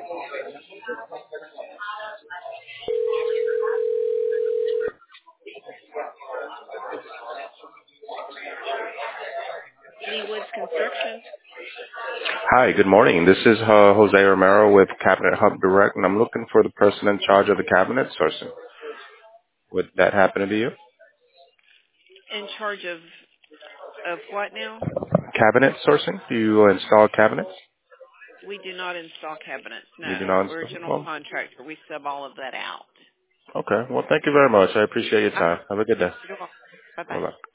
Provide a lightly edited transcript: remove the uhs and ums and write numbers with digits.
Lee Woods Construction. Hi, good morning. This is Jose Romero with Cabinet Hub Direct, and I'm looking for the person in charge of the cabinet sourcing. Would that happen to be you? In charge of what now? Cabinet sourcing? Do you install cabinets? We do not install cabinets. You do No, not we're a install? general Well, contractor. We sub all of that out. okay. Well, thank you very much. I appreciate your Uh-huh. time. Have a good day. You're welcome. Bye-bye. Bye-bye.